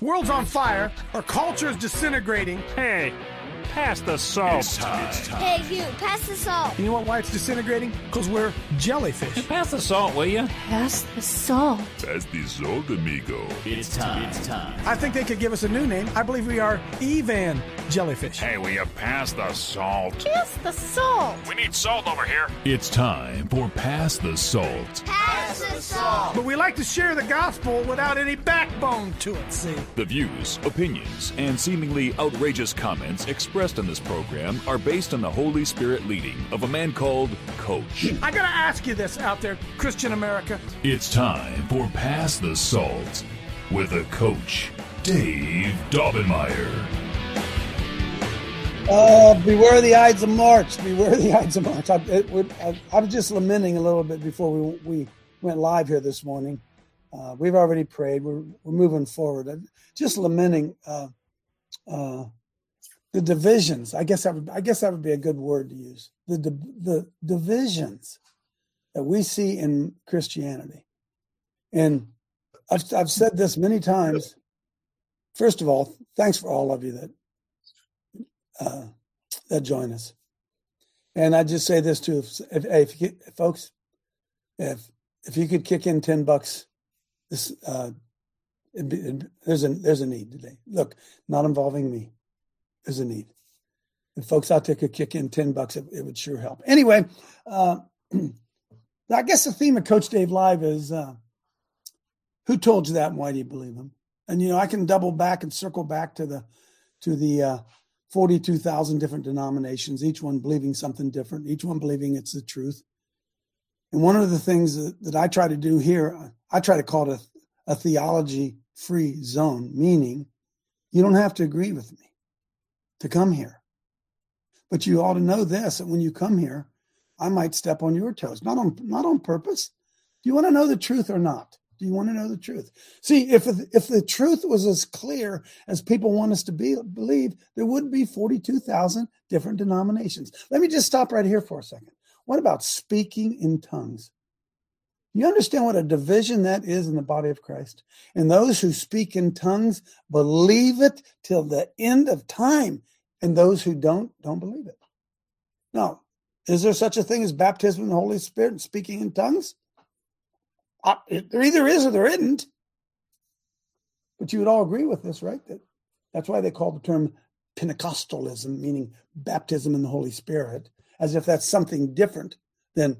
World's on fire. Our culture is disintegrating. Hey, pass the salt. It's time. Hey, you, pass the salt. You know why it's disintegrating? Because we're jellyfish. Pass the salt, will you? Pass the salt. Pass the salt, amigo. It's time. I think they could give us a new name. I believe we are Evan jellyfish. Hey, will you pass the salt? Pass the salt. We need salt over here. It's time for Pass the Salt. Pass the salt. But we like to share the gospel without any backbone to it, see? The views, opinions, and seemingly outrageous comments expressed in this program are based on the Holy Spirit leading of a man called Coach. I gotta ask you this out there, Christian America. It's time for Pass the Salt with a Coach, Dave Daubenmire. Beware the Ides of March. Beware the Ides of March. I was just lamenting a little bit before we went live here this morning. We've already prayed. We're moving forward. Just lamenting the divisions. I guess that would be a good word to use. The divisions that we see in Christianity. And I've said this many times. First of all, thanks for all of you that join us. And I just say this too, if you could kick in $10, this there's a need today. Look, not involving me. There's a need. If folks out there could kick in $10, it would sure help. Anyway, I guess the theme of Coach Dave Live is who told you that and why do you believe them? And I can double back and circle back to the 42,000 different denominations, each one believing something different, each one believing it's the truth. And one of the things that I try to do here, I try to call it a theology-free zone, meaning you don't have to agree with me to come here. But you ought to know this, that when you come here, I might step on your toes, not on purpose. Do you want to know the truth or not? Do you want to know the truth? See, if the truth was as clear as people want us to believe, there would be 42,000 different denominations. Let me just stop right here for a second. What about speaking in tongues? You understand what a division that is in the body of Christ? And those who speak in tongues believe it till the end of time. And those who don't believe it. Now, is there such a thing as baptism in the Holy Spirit and speaking in tongues? There either is or there isn't. But you would all agree with this, right? That's why they call the term Pentecostalism, meaning baptism in the Holy Spirit, as if that's something different than.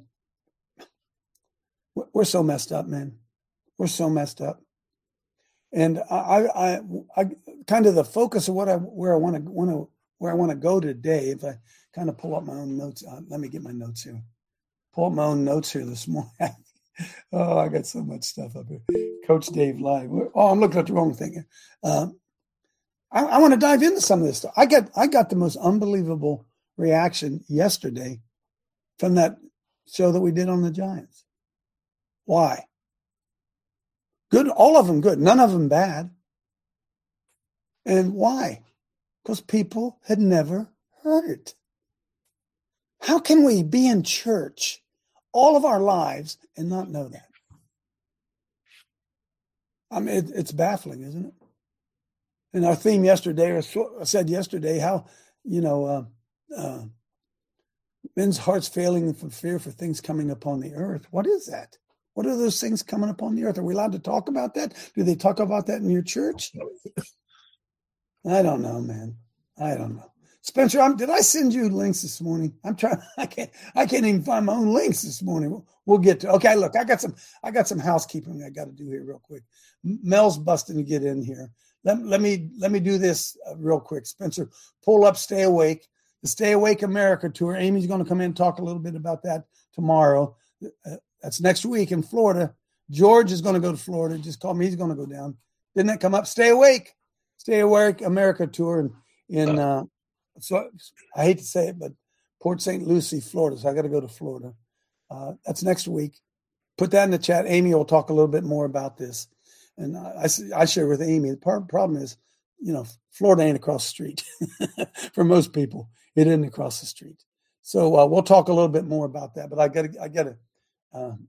We're so messed up, man. We're so messed up. And I kind of the focus of where I want to go today. If I kind of pull up my own notes, let me get my notes here. Pull up my own notes here this morning. Oh, I got so much stuff up here. Coach Dave Live. Oh, I'm looking at the wrong thing. I want to dive into some of this stuff. I got the most unbelievable reaction yesterday from that show that we did on the Giants. Why? Good, all of them good, none of them bad. And why? Because people had never heard it. How can we be in church all of our lives and not know that? I mean, it's baffling, isn't it? And our theme yesterday, or I said yesterday, how, men's hearts failing for fear for things coming upon the earth. What is that? What are those things coming upon the earth? Are we allowed to talk about that? Do they talk about that in your church? I don't know, man. I don't know. Spencer, did I send you links this morning? I'm trying. I can't even find my own links this morning. We'll get to. Okay, look, I got some housekeeping I got to do here real quick. Mel's busting to get in here. Let me do this real quick. Spencer, pull up Stay Awake, the Stay Awake America tour. Amy's going to come in and talk a little bit about that tomorrow. That's next week in Florida. George is going to go to Florida. Just call me. He's going to go down. Didn't that come up? Stay Awake America tour in so I hate to say it, but Port St. Lucie, Florida. So I got to go to Florida. That's next week. Put that in the chat. Amy will talk a little bit more about this. And I share with Amy. The problem is, Florida ain't across the street. For most people, it isn't across the street. So we'll talk a little bit more about that. But I gotta.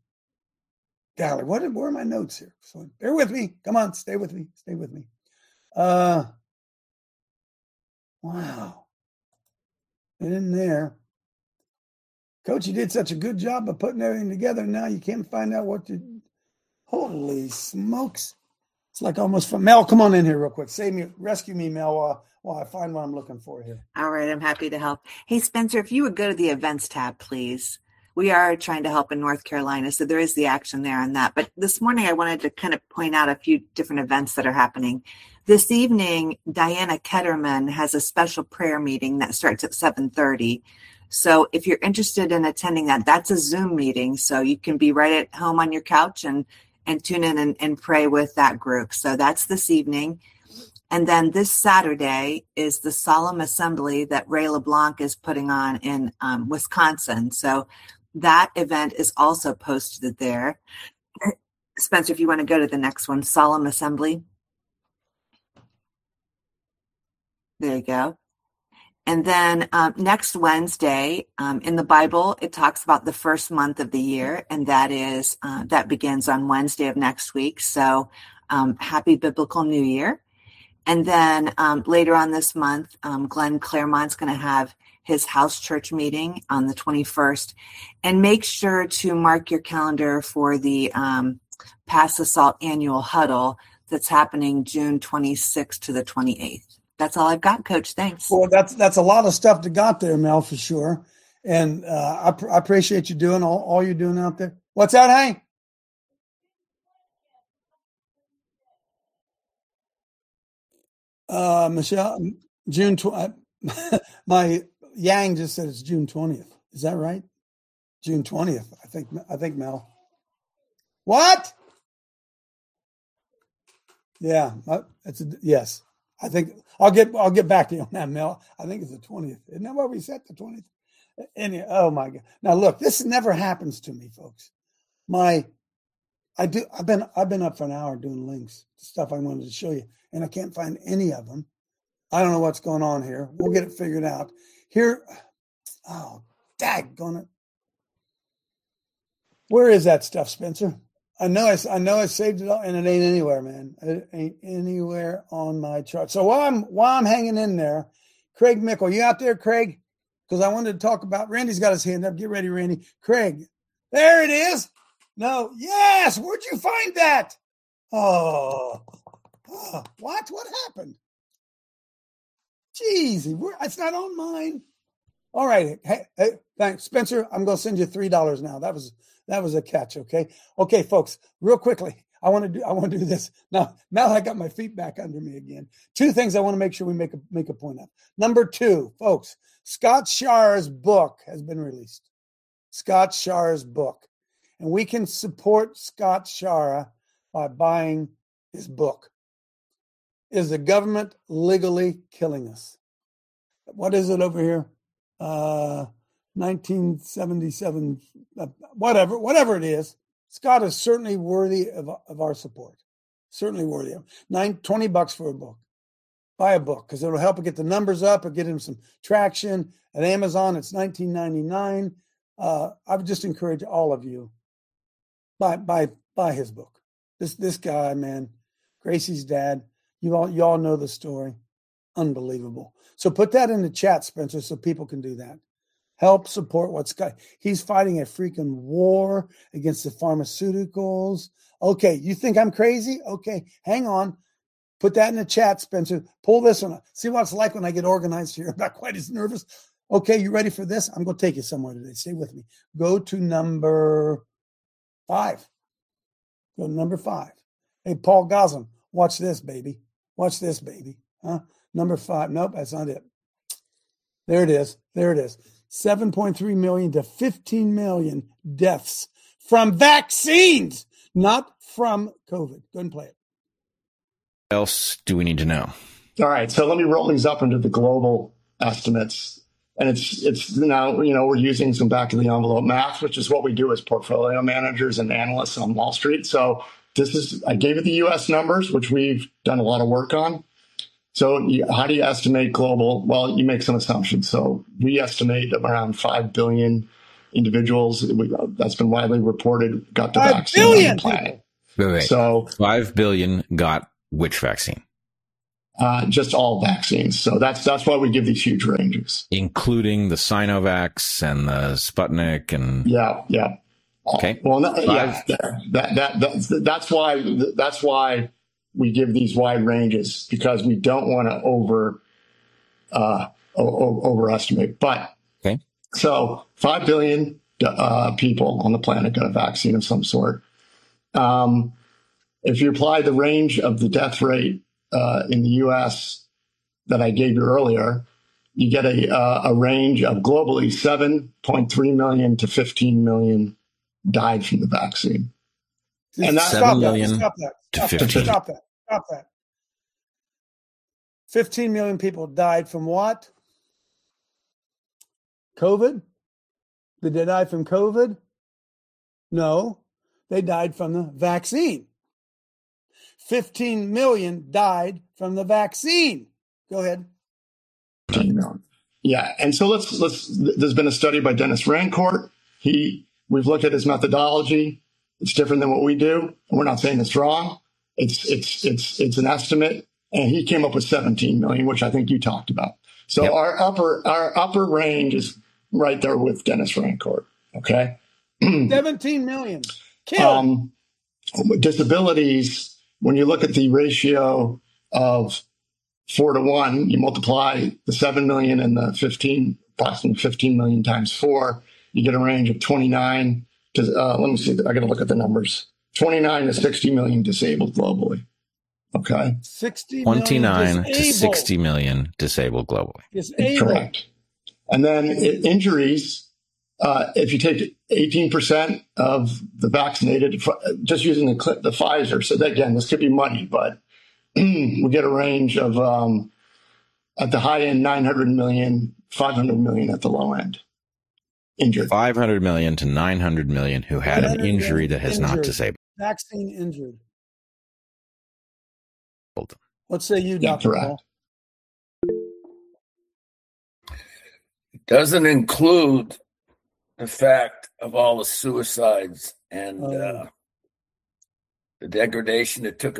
Golly, where are my notes here? So bear with me. Come on, stay with me. Wow. In there. Coach, you did such a good job of putting everything together. Now you can't find out what to. Holy smokes. It's like almost from Mel. Come on in here real quick. Save me, rescue me, Mel, while I find what I'm looking for here. All right. I'm happy to help. Hey, Spencer, if you would go to the events tab, please. We are trying to help in North Carolina, so there is the action there on that. But this morning, I wanted to kind of point out a few different events that are happening. This evening, Diana Ketterman has a special prayer meeting that starts at 7:30. So if you're interested in attending that, that's a Zoom meeting. So you can be right at home on your couch and tune in and pray with that group. So that's this evening. And then this Saturday is the solemn assembly that Ray LeBlanc is putting on in Wisconsin. So that event is also posted there. Spencer, if you want to go to the next one, solemn assembly. There you go. And then next Wednesday, in the Bible, it talks about the first month of the year, and that begins on Wednesday of next week. So happy Biblical New Year. And then later on this month, Glenn Claremont's going to have his house church meeting on the 21st. And make sure to mark your calendar for the Pass the Salt annual huddle that's happening June 26th to the 28th. That's all I've got, Coach. Thanks. Well, that's a lot of stuff to got there, Mel, for sure. And I appreciate you doing all you're doing out there. What's that, Hank? Michelle, June 20th. My Yang just said it's June 20th. Is that right? June 20th. I think Mel. What? Yeah, yes. I think I'll get back to you on that, Mel. I think it's the 20th. Isn't that what we said, the 20th? Anyway, oh my God. Now look, this never happens to me, folks. I've been up for an hour doing links, stuff I wanted to show you, and I can't find any of them. I don't know what's going on here. We'll get it figured out. Here, oh, daggone it. Where is that stuff, Spencer? I know I saved it all, and it ain't anywhere, man. It ain't anywhere on my chart. So while I'm hanging in there, Craig Mickle, you out there, Craig? Because I wanted to talk about. Randy's got his hand up. Get ready, Randy. Craig, there it is. No, yes. Where'd you find that? Oh, what? What happened? Jeez, it's not on mine. All right. Hey, thanks, Spencer. I'm going to send you $3 now. That was a catch. Okay, folks. Real quickly, I want to do this now. Now I got my feet back under me again. Two things I want to make sure we make a point of. Number two, folks. Scott Schar's book has been released. Scott Schar's book, and we can support Scott Schar by buying his book. Is the government legally killing us? What is it over here? 1977, whatever it is. Scott is certainly worthy of our support. Certainly worthy of $20 for a book. Buy a book because it'll help get the numbers up or get him some traction. At Amazon, it's $19.99. I would just encourage all of you buy his book. This guy, man, Gracie's dad. You all know the story. Unbelievable. So put that in the chat, Spencer, so people can do that. Help support what Scott. He's fighting a freaking war against the pharmaceuticals. Okay, you think I'm crazy? Okay, hang on. Put that in the chat, Spencer. Pull this one. See what it's like when I get organized here. I'm not quite as nervous. Okay, you ready for this? I'm going to take you somewhere today. Stay with me. Go to number 5. Go to number 5. Hey, Paul Goslin, watch this, baby. Watch this, baby. Huh? Number 5. Nope, that's not it. There it is. 7.3 million to 15 million deaths from vaccines, not from COVID. Go ahead and play it. What else do we need to know? All right, so let me roll these up into the global estimates. And it's now, we're using some back of the envelope math, which is what we do as portfolio managers and analysts on Wall Street. So I gave you the U.S. numbers, which we've done a lot of work on. So how do you estimate global? Well, you make some assumptions. So we estimate around 5 billion individuals. That's been widely reported got the vaccine on the planet. Wait. So 5 billion got which vaccine? just all vaccines. So that's why we give these huge ranges, including the Sinovacs and the Sputnik and yeah. Okay. Well, that's why we give these wide ranges, because we don't want to overestimate. But okay, so 5 billion people on the planet got a vaccine of some sort. If you apply the range of the death rate in the U.S. that I gave you earlier, you get a range of globally 7.3 million to 15 million died from the vaccine. And that's 7 million to 15. Stop that. 15 million people died from what? COVID? Did they die from COVID? No, they died from the vaccine. 15 million died from the vaccine. Go ahead. Yeah, and so let's. There's been a study by Dennis Rancourt. We've looked at his methodology. It's different than what we do, and we're not saying it's wrong. It's an estimate, and he came up with 17 million, which I think you talked about. So yep. our upper range is right there with Dennis Rancourt. Okay, 17 million killed. Disabilities. When you look at the ratio of 4 to 1, you multiply the 7 million and the approximately 15 million times 4, you get a range of 29 to, let me see, I got to look at the numbers, 29 to 60 million disabled globally. Okay. 29 to 60 million disabled globally. Disabled. Correct. And then injuries, if you take 18% of the vaccinated, just using the Pfizer, so that, again, this could be money, but we get a range of, at the high end, 900 million, 500 million at the low end. Injured. 500 million to 900 million who had an injury that has not disabled. Vaccine injured. What say you, Yeah, Dr. correct. Paul? It doesn't include the fact of all the suicides and the degradation that took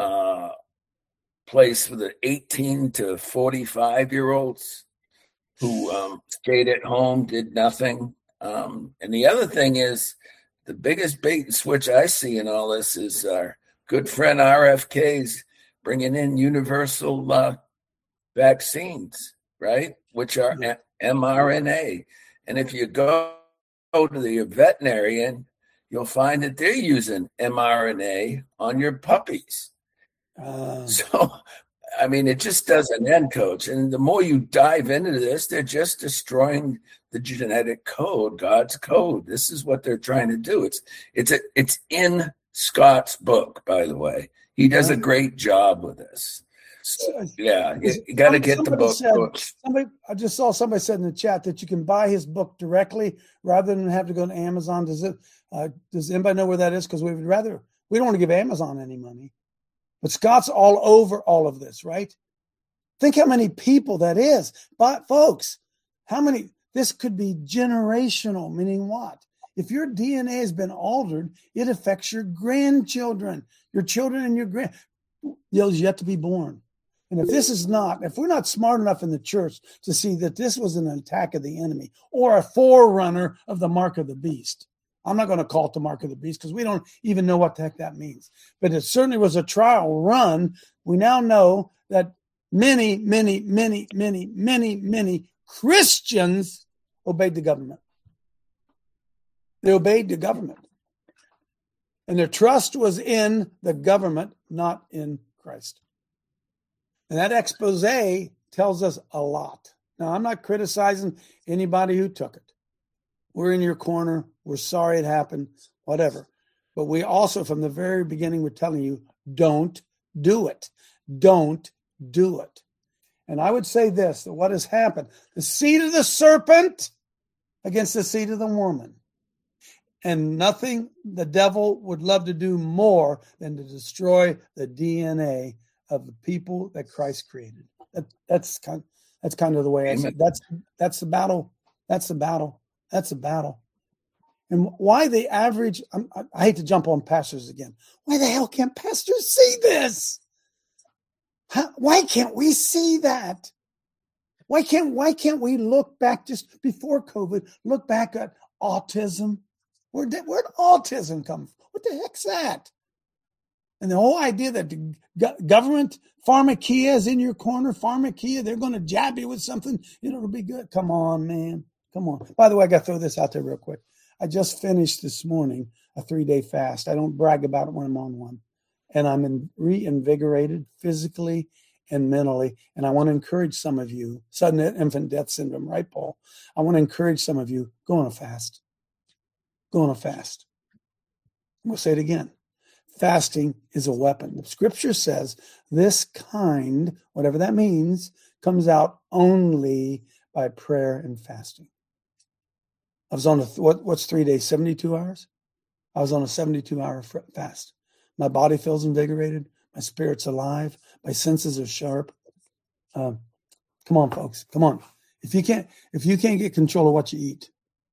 place for the 18 to 45-year-olds who stayed at home, did nothing. And the other thing is, the biggest bait and switch I see in all this is our good friend RFK's bringing in universal vaccines, right, which are mRNA. And if you go to the veterinarian, you'll find that they're using mRNA on your puppies. So, I mean, it just doesn't end, Coach. And the more you dive into this, they're just destroying the genetic code, God's code. This is what they're trying to do. It's in Scott's book, by the way. He does a great job with this. So, yeah, you got to get the book. I just saw somebody said in the chat that you can buy his book directly rather than have to go to Amazon. Does anybody know where that is? Because we don't want to give Amazon any money. But Scott's all over all of this, right? Think how many people that is. But folks, this could be generational, meaning what? If your DNA has been altered, it affects your grandchildren, your children and those yet to be born. And if we're not smart enough in the church to see that this was an attack of the enemy or a forerunner of the mark of the beast, I'm not going to call it the mark of the beast because we don't even know what the heck that means. But it certainly was a trial run. We now know that many, many, many, many, many, many Christians obeyed the government. They obeyed the government. And their trust was in the government, not in Christ. And that expose tells us a lot. Now, I'm not criticizing anybody who took it. We're in your corner. We're sorry it happened, whatever. But we also, from the very beginning, we're telling you, don't do it. Don't do it. And I would say this, that what has happened, the seed of the serpent against the seed of the woman. And nothing the devil would love to do more than to destroy the DNA of the people that Christ created. That's kind of the way I see it. That's the battle. That's the battle. That's a battle. And why the average, I hate to jump on pastors again. Why the hell can't pastors see this? Why can't we see that? Why can't we look back just before COVID, look back at autism? Where'd autism come from? What the heck's that? And the whole idea that the government, pharmakia is in your corner, pharmakia, they're going to jab you with something, it'll be good. Come on, man. Come on. By the way, I got to throw this out there real quick. I just finished this morning a 3-day fast. I don't brag about it when I'm on one. And I'm reinvigorated physically and mentally. And I want to encourage some of you, sudden infant death syndrome, right, Paul? I want to encourage some of you, go on a fast. Go on a fast. We'll say it again. Fasting is a weapon. The scripture says this kind, whatever that means, comes out only by prayer and fasting. I was on what's 3 days, 72 hours? I was on a 72-hour fast. My body feels invigorated. My spirit's alive. My senses are sharp. Come on, folks. Come on. If you can't get control of what you eat,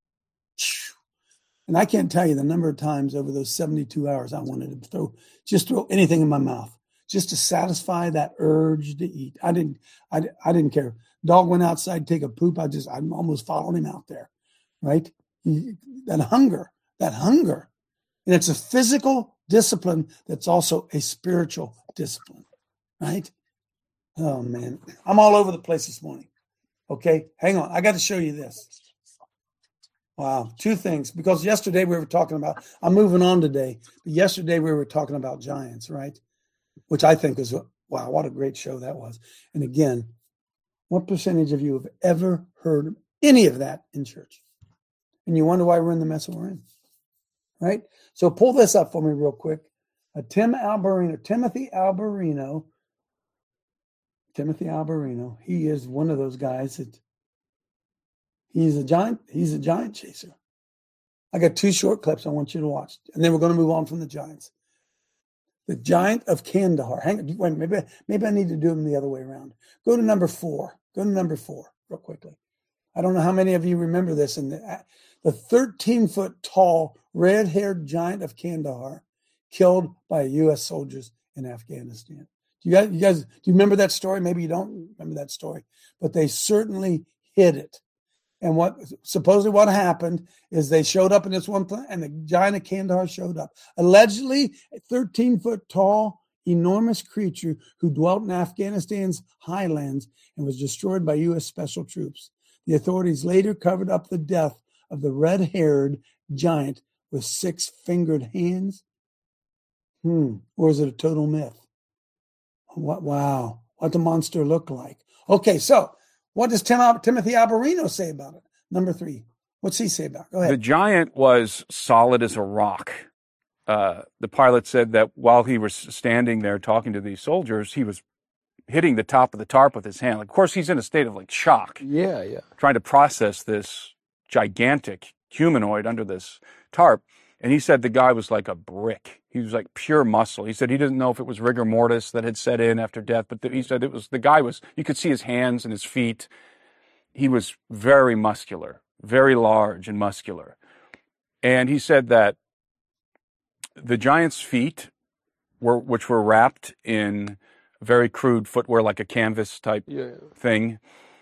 and I can't tell you the number of times over those 72 hours I wanted to throw anything in my mouth just to satisfy that urge to eat. I didn't care. Dog went outside to take a poop. I almost followed him out there, right? That hunger. And it's a physical discipline that's also a spiritual discipline, right? Oh, man. I'm all over the place this morning. Okay, hang on. I got to show you this. Wow, 2 things. Because yesterday we were talking about, I'm moving on today, but yesterday we were talking about giants, right? Which I think is, wow, what a great show that was. And again, what percentage of you have ever heard any of that in church? And you wonder why we're in the mess we're in, right? So pull this up for me real quick. Timothy Alberino, he is one of those guys that he's a giant chaser. I got 2 short clips I want you to watch, and then we're going to move on from the giants. The Giant of Kandahar. Hang on, wait, maybe I need to do them the other way around. Go to number 4. Go to number 4 real quickly. I don't know how many of you remember this. And the 13-foot tall, red-haired giant of Kandahar killed by U.S. soldiers in Afghanistan. Do you remember that story? Maybe you don't remember that story, but they certainly hid it. And supposedly what happened is they showed up in this one place, and the giant of Kandahar showed up. Allegedly, a 13-foot tall, enormous creature who dwelt in Afghanistan's highlands and was destroyed by U.S. special troops. The authorities later covered up the death of the red-haired giant with 6-fingered hands. Or is it a total myth? Wow. What the monster looked like. Okay, so what does Timothy Alberino say about it? Number 3. What's he say about it? Go ahead. The giant was solid as a rock. The pilot said that while he was standing there talking to these soldiers, he was hitting the top of the tarp with his hand. Of course, he's in a state of shock. Yeah. Trying to process this gigantic humanoid under this tarp. And he said the guy was like a brick. He was like pure muscle. He said he didn't know if it was rigor mortis that had set in after death, but he said you could see his hands and his feet. He was very muscular, very large and muscular. And he said that the giant's feet which were wrapped in very crude footwear, like a canvas type thing.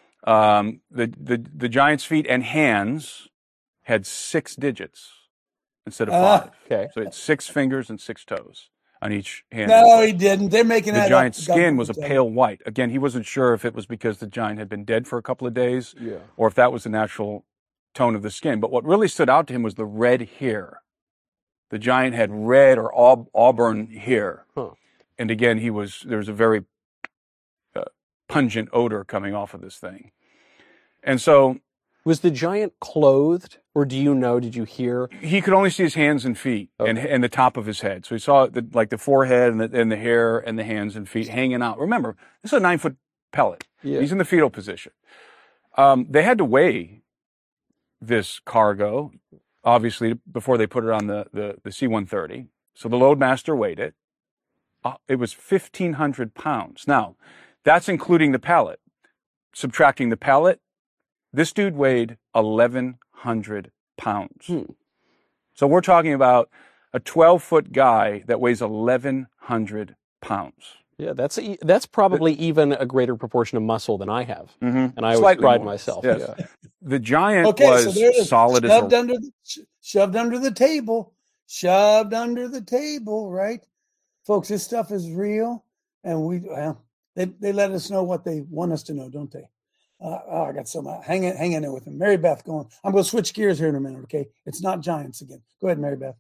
The giant's feet and hands had 6 digits instead of 5. Okay. So it's 6 fingers and 6 toes on each hand. No, he didn't. They're making that up. The giant's skin was a pale white. Again, he wasn't sure if it was because the giant had been dead for a couple of days or if that was the natural tone of the skin. But what really stood out to him was the red hair. The giant had red or auburn hair. Huh. And again, there was a very pungent odor coming off of this thing. And so... Was the giant clothed, or did you hear? He could only see his hands and feet and the top of his head. So he saw the forehead and the hair and the hands and feet hanging out. Remember, this is a 9-foot pellet. Yeah. He's in the fetal position. They had to weigh this cargo, obviously, before they put it on the C-130. So the loadmaster weighed it. It was 1,500 pounds. Now, that's including the pallet. Subtracting the pallet, this dude weighed 1,100 pounds. So we're talking about a 12-foot guy that weighs 1,100 pounds. Yeah, that's probably even a greater proportion of muscle than I have, and I always Slightly pride more. myself. Yes. Yeah. The giant Okay, was so there it is. solid as Shoved a under the table. Shoved under the table, right? Folks, this stuff is real, and they let us know what they want us to know, don't they? I got some hang in there with them. Mary Beth going. I'm going to switch gears here in a minute, okay? It's not giants again. Go ahead, Mary Beth.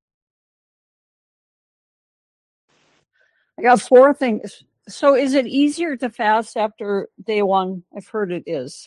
I got 4 things. So is it easier to fast after day 1? I've heard it is.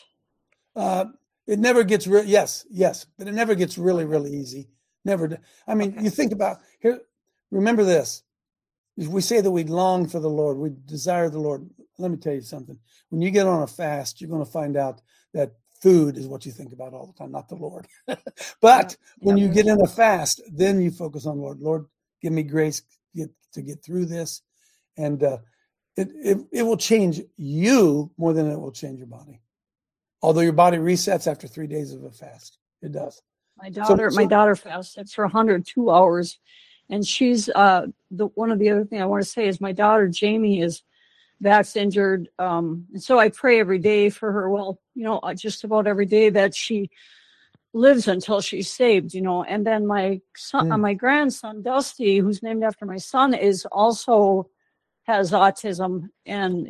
It never gets yes, but it never gets really, really easy. Never. I mean, you think about here. Remember this. We say that we long for the Lord. We desire the Lord. Let me tell you something. When you get on a fast, you're going to find out that food is what you think about all the time, not the Lord. But when you get in a fast, then you focus on the Lord. Lord, give me grace to get through this. And it will change you more than it will change your body. Although your body resets after 3 days of a fast. It does. My daughter fasted for 102 hours. And she's one of the other things I want to say is my daughter Jamie is back's injured. And so I pray every day for her. Well, just about every day that she lives until she's saved, And then my son, my grandson Dusty, who's named after my son, is also has autism, and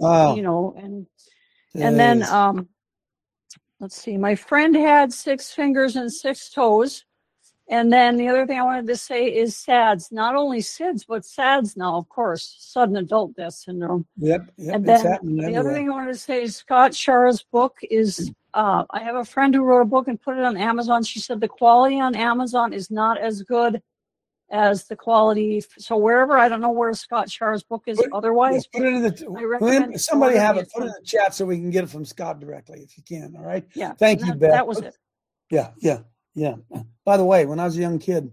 and then let's see, my friend had 6 fingers and 6 toes. And then the other thing I wanted to say is SADS, not only SIDS, but SADS now, of course, sudden adult death syndrome. Yep. And then the other thing I wanted to say is Scott Schar's book is, I have a friend who wrote a book and put it on Amazon. She said the quality on Amazon is not as good as the quality. So wherever, I don't know where Scott Schar's book is otherwise. Put it in somebody have it. Put it in the chat so we can get it from Scott directly if you can. All right. Yeah. Thank you, Beth. That was it. Yeah. By the way, when I was a young kid,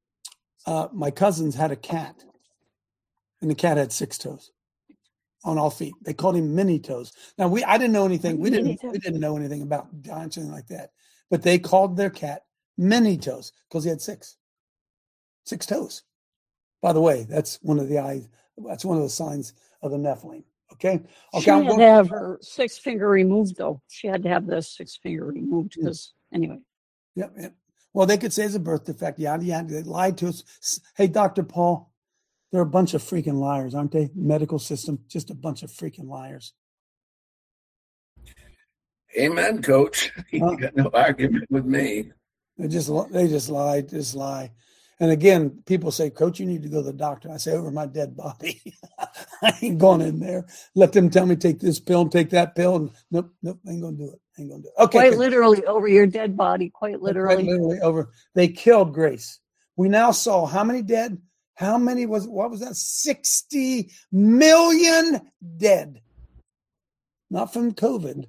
my cousins had a cat, and the cat had 6 toes on all feet. They called him mini toes. Now I didn't know anything. We didn't know anything about giants or anything like that. But they called their cat mini toes because he had 6 toes. By the way, that's one of the signs of the Nephilim. Okay. She had to have her 6th finger removed, though. She had to have the 6th finger removed because anyway. Yep. Well, they could say it's a birth defect. Yeah. They lied to us. Hey, Dr. Paul, they're a bunch of freaking liars, aren't they? Medical system, just a bunch of freaking liars. Amen, Coach. You got no argument with me. They just lie. And again, people say, Coach, you need to go to the doctor. I say, over my dead body. I ain't going in there. Let them tell me take this pill and take that pill. And nope, ain't going to do it. Okay. Quite literally over your dead body, quite literally. Quite literally over. They killed Grace. We now saw how many dead? What was that? 60 million dead. Not from COVID.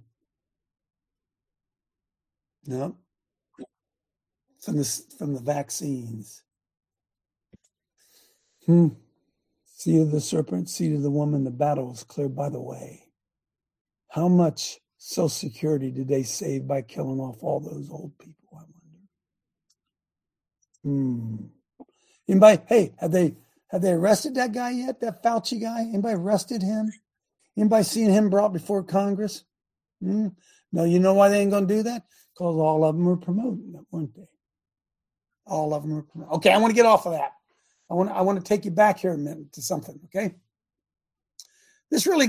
No. From the vaccines. Seed of the serpent, seed of the woman, the battle was cleared by the way. How much Social Security did they save by killing off all those old people, I wonder? Anybody, hey, have they arrested that guy yet, that Fauci guy? Anybody arrested him? Anybody seen him brought before Congress? No, you know why they ain't going to do that? Because all of them were promoting it, weren't they? All of them were promoting. Okay, I want to get off of that. I want to take you back here a minute to something, okay? This really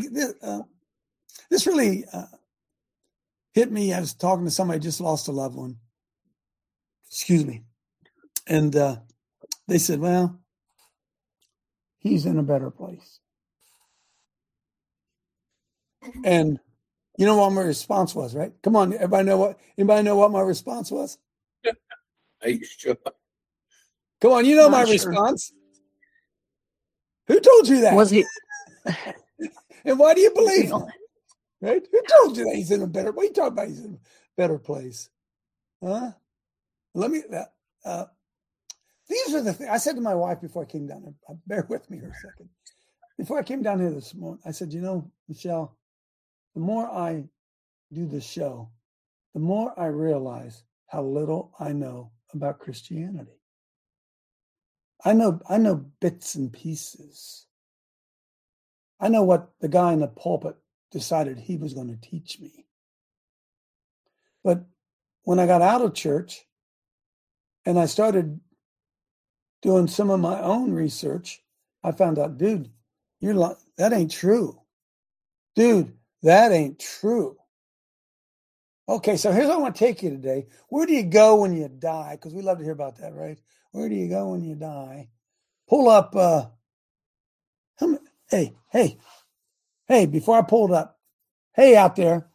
hit me. I was talking to somebody who just lost a loved one. Excuse me. And they said, well, he's in a better place. And you know what my response was, right? Come on, anybody know what my response was? Are you sure? Come on, you know my response. Who told you that? Was he? And why do you believe him? Right? Who told you that he's in a better? What are you talking about? He's in a better place, huh? Let me. These are the things I said to my wife before I came down here. Bear with me for a second. Before I came down here this morning, I said, Michelle, the more I do this show, the more I realize how little I know about Christianity. I know bits and pieces. I know what the guy in the pulpit decided he was going to teach me. But when I got out of church and I started doing some of my own research, I found out, dude, that ain't true. Dude, that ain't true. Okay, so here's what I want to take you today. Where do you go when you die? Because we love to hear about that, right? Where do you go when you die? Pull up, hey, before I pull it up, hey out there,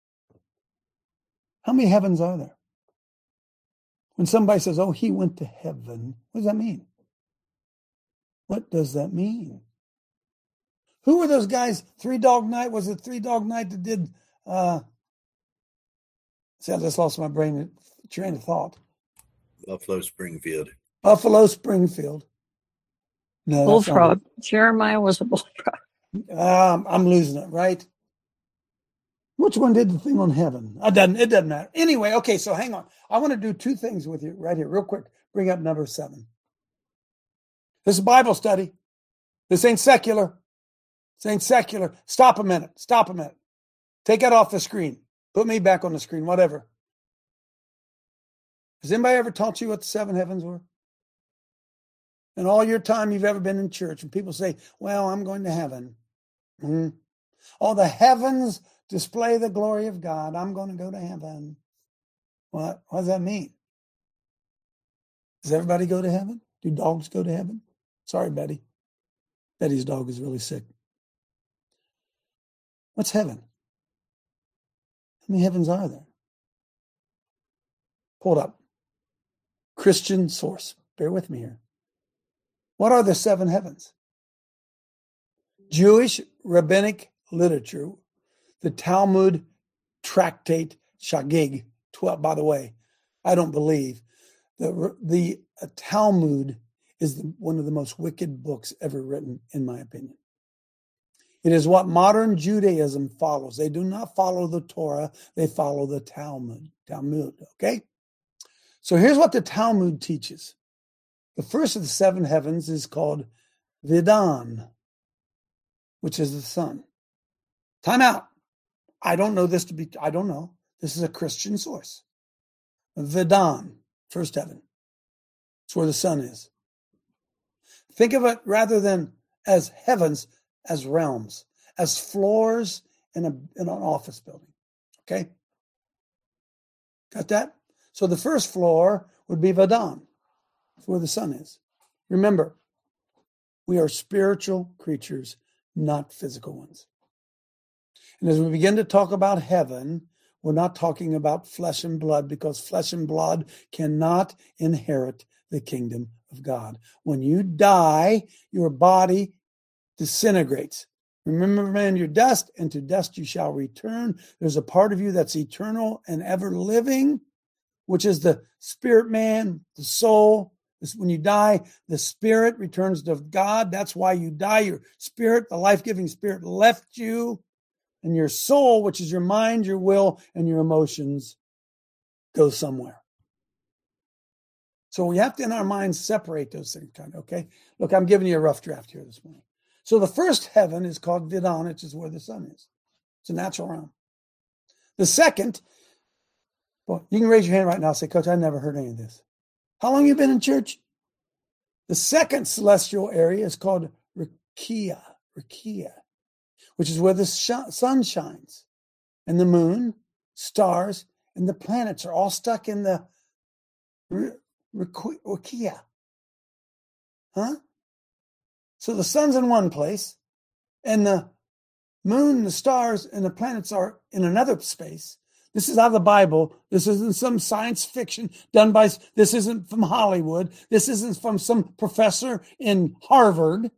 how many heavens are there? When somebody says, oh, he went to heaven, what does that mean? What does that mean? Who were those guys? Three Dog Night? Was it Three Dog Night that did, see, I just lost my train of thought. Buffalo Springfield. Buffalo Springfield. No, bullfrog. Jeremiah was a bullfrog. I'm losing it, right? Which one did the thing on heaven? It doesn't matter. Anyway, okay, so hang on. I want to do two things with you right here, real quick. Bring up number 7. This is Bible study. This ain't secular. This ain't secular. Stop a minute. Take that off the screen. Put me back on the screen, whatever. Has anybody ever taught you what the 7 heavens were? In all your time you've ever been in church, and people say, well, I'm going to heaven. Mm-hmm. Oh, the heavens display the glory of God. I'm going to go to heaven. What does that mean? Does everybody go to heaven? Do dogs go to heaven? Sorry, Betty. Betty's dog is really sick. What's heaven? How many heavens are there? Hold up. Christian source. Bear with me here. What are the 7 heavens? Jewish rabbinic literature, the Talmud tractate Shagig 12. By the way, I don't believe the Talmud is one of the most wicked books ever written, in my opinion. It is what modern Judaism follows. They do not follow the Torah. They follow the Talmud, okay? So here's what the Talmud teaches. The first of the 7 heavens is called Vidan, which is the sun. Time out. I don't know. This is a Christian source. Vidan, first heaven. It's where the sun is. Think of it rather than as heavens, as realms, as floors in an office building. Okay? Got that? So the first floor would be Vidan. It's where the sun is. Remember, we are spiritual creatures, not physical ones. And as we begin to talk about heaven, we're not talking about flesh and blood, because flesh and blood cannot inherit the kingdom of God. When you die, your body disintegrates. Remember, man, you're dust, and to dust you shall return. There's a part of you that's eternal and ever living, which is the spirit man, the soul. When you die, the spirit returns to God. That's why you die. Your spirit, the life-giving spirit, left you. And your soul, which is your mind, your will, and your emotions, go somewhere. So we have to, in our minds, separate those things, okay? Look, I'm giving you a rough draft here this morning. So the first heaven is called Vidan, which is where the sun is. It's a natural realm. The second, well, you can raise your hand right now and say, Coach, I never heard any of this. How long have you been in church? The second celestial area is called Rakia, which is where the sun shines, and the moon, stars, and the planets are all stuck in the Rakia. Huh? So the sun's in one place, and the moon, the stars, and the planets are in another space. This is out of the Bible. This isn't some science fiction this isn't from Hollywood. This isn't from some professor in Harvard.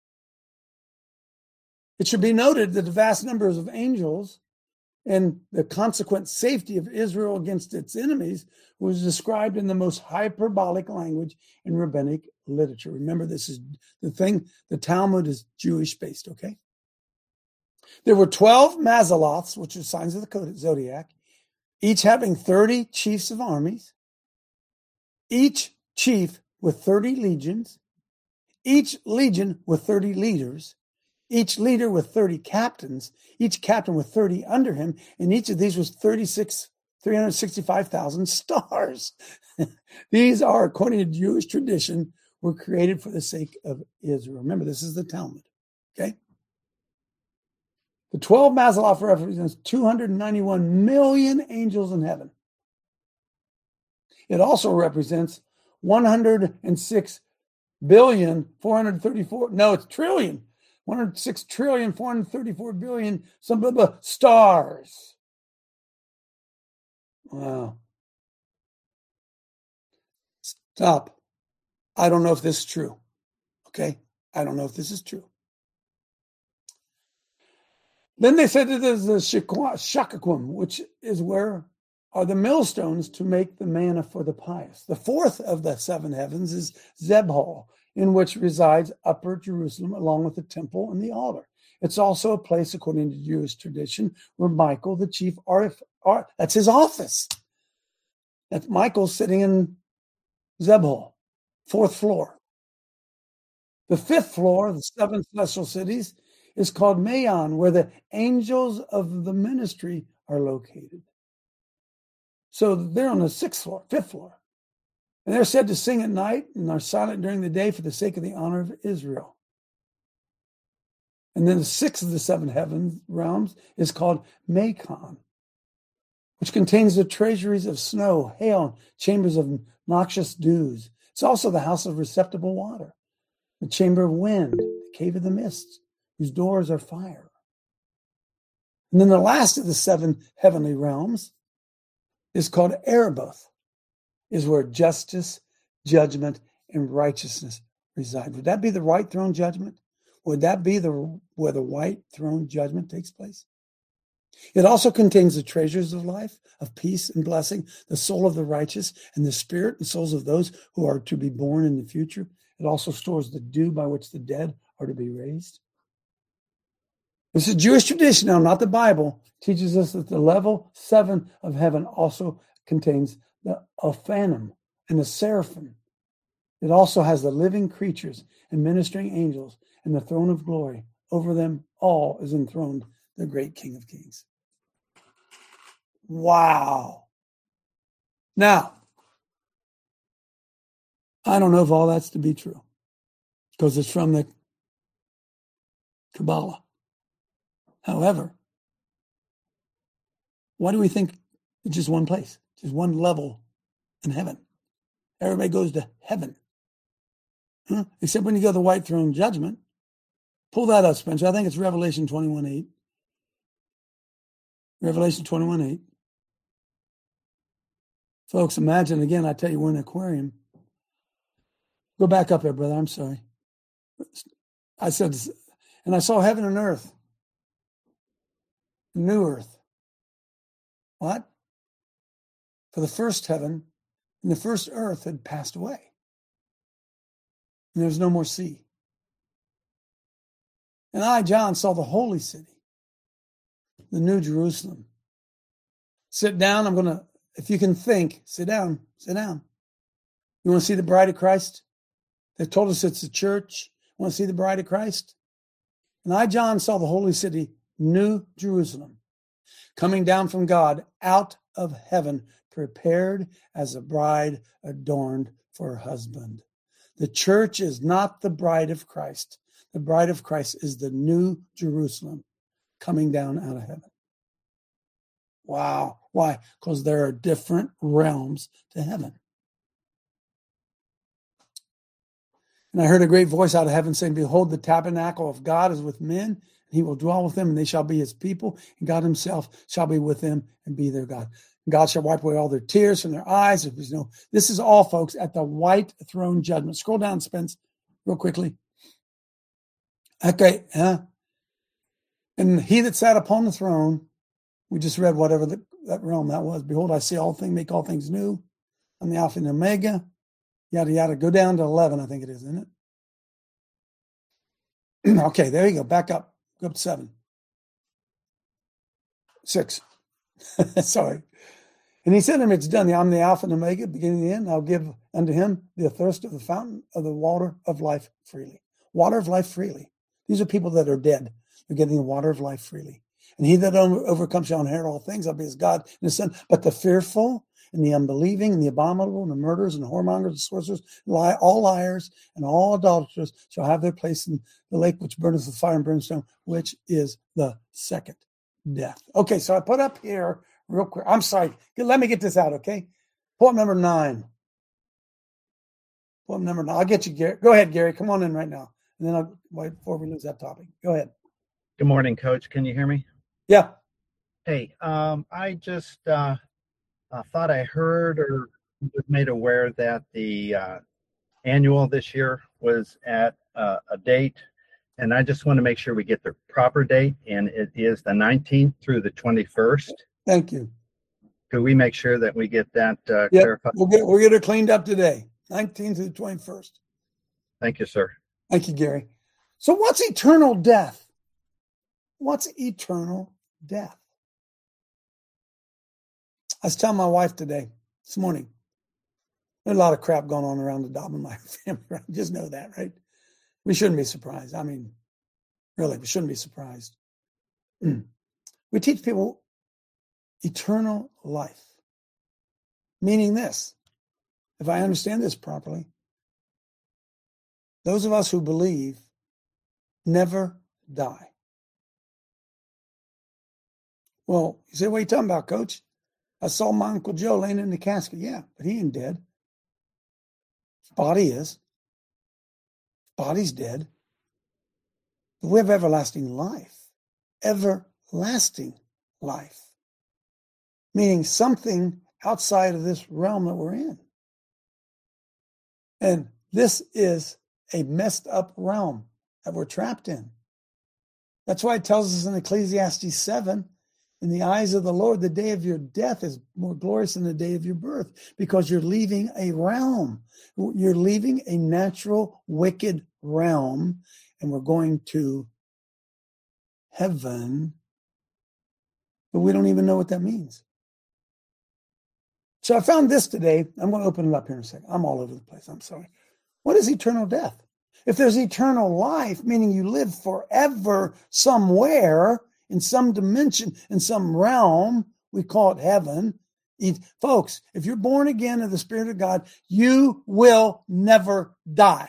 It should be noted that the vast numbers of angels and the consequent safety of Israel against its enemies was described in the most hyperbolic language in rabbinic literature. Remember, this is the thing. The Talmud is Jewish-based, okay? There were 12 Mazaloths, which are signs of the zodiac, each having 30 chiefs of armies, each chief with 30 legions, each legion with 30 leaders, each leader with 30 captains, each captain with 30 under him, and each of these was 365,000 stars. These are, according to Jewish tradition, were created for the sake of Israel. Remember, this is the Talmud, okay? The 12 Mazaloth represents 291 million angels in heaven. It also represents 106 billion, 434, no, it's trillion, 106 trillion, 434 billion, some blah, blah, stars. Wow. Stop. I don't know if this is true. Okay? I don't know if this is true. Then they said that there's the Shakakum, which is where are the millstones to make the manna for the pious. The fourth of the seven heavens is Zebhal, in which resides Upper Jerusalem, along with the temple and the altar. It's also a place, according to Jewish tradition, where Michael, the chief that's his office. That's Michael sitting in Zebhal, fourth floor. The fifth floor of the seven celestial cities is called Mayon, where the angels of the ministry are located. So they're on the fifth floor. And they're said to sing at night and are silent during the day for the sake of the honor of Israel. And then the sixth of the seven heaven realms is called Macon, which contains the treasuries of snow, hail, chambers of noxious dews. It's also the house of receptible water, the chamber of wind, the cave of the mists, whose doors are fire. And then the last of the seven heavenly realms is called Erebuth, is where justice, judgment, and righteousness reside. Would that be the white throne judgment? Would that be where the white throne judgment takes place? It also contains the treasures of life, of peace and blessing, the soul of the righteous, and the spirit and souls of those who are to be born in the future. It also stores the dew by which the dead are to be raised. This is Jewish tradition now, not the Bible. Teaches us that the level 7 of heaven also contains the Ophanim and the Seraphim. It also has the living creatures and ministering angels and the throne of glory. Over them all is enthroned the great King of Kings. Wow. Now, I don't know if all that's to be true because it's from the Kabbalah. However, why do we think it's just one place, just one level in heaven? Everybody goes to heaven. Except when you go to the white throne judgment. Pull that up, Spencer. I think it's Revelation 21:8. Revelation 21:8. Folks, imagine, again, I tell you, we're in an aquarium. Go back up there, brother. I'm sorry. I said, and I saw heaven and earth. New earth. What? For the first heaven and the first earth had passed away. And there's no more sea. And I, John, saw the holy city, the new Jerusalem. Sit down. I'm going to, if you can think, sit down, sit down. You want to see the bride of Christ? They told us it's the church. You want to see the bride of Christ? And I, John, saw the holy city, New Jerusalem, coming down from God out of heaven, prepared as a bride adorned for her husband. The church is not the bride of Christ. The bride of Christ is the New Jerusalem coming down out of heaven. Wow. Why? Because there are different realms to heaven. And I heard a great voice out of heaven saying, behold, the tabernacle of God is with men, and he will dwell with them, and they shall be his people, and God himself shall be with them and be their God. And God shall wipe away all their tears from their eyes. This is all, folks, at the white throne judgment. Scroll down, Spence, real quickly. Okay, and he that sat upon the throne, we just read whatever that realm that was. Behold, I see all things, make all things new. I'm the Alpha and Omega. Yada, yada. Go down to 11, I think it is, isn't it? Okay, there you go. Back up. Go up to 7. 6. Sorry. And he said to him, it's done. I'm the Alpha and Omega, beginning and the end. I'll give unto him the thirst of the fountain of the water of life freely. Water of life freely. These are people that are dead. They're getting the water of life freely. And he that overcomes shall inherit all things. I'll be his God and his son. But the fearful and the unbelieving and the abominable and the murderers and the whoremongers and sorcerers, all liars and all idolaters shall have their place in the lake which burneth with fire and brimstone, which is the second death. Okay, so I put up here real quick. I'm sorry. Let me get this out, okay? Point number 9. Point number 9. I'll get you, Gary. Go ahead, Gary. Come on in right now. And then I'll wait before we lose that topic. Go ahead. Good morning, Coach. Can you hear me? Yeah. Hey, I just thought I heard or was made aware that the annual this year was at a date, and I just want to make sure we get the proper date, and it is the 19th through the 21st. Thank you. Could we make sure that we get that clarified? We'll get it cleaned up today, 19th to the 21st. Thank you, sir. Thank you, Gary. So what's eternal death? What's eternal death? I was telling my wife this morning, there's a lot of crap going on around the Dobbin life family. Right? Just know that, right? We shouldn't be surprised. I mean, really, we shouldn't be surprised. We teach people eternal life, meaning this, if I understand this properly, those of us who believe never die. Well, you say, what are you talking about, Coach? I saw my Uncle Joe laying in the casket. Yeah, but he ain't dead. His body is. His body's dead. But we have everlasting life. Everlasting life. Meaning something outside of this realm that we're in. And this is a messed up realm that we're trapped in. That's why it tells us in Ecclesiastes 7, in the eyes of the Lord, the day of your death is more glorious than the day of your birth, because you're leaving a realm. You're leaving a natural, wicked realm, and we're going to heaven, but we don't even know what that means. So I found this today. I'm going to open it up here in a second. I'm all over the place. I'm sorry. What is eternal death? If there's eternal life, meaning you live forever somewhere, in some dimension, in some realm, we call it heaven. Folks, if you're born again of the Spirit of God, you will never die.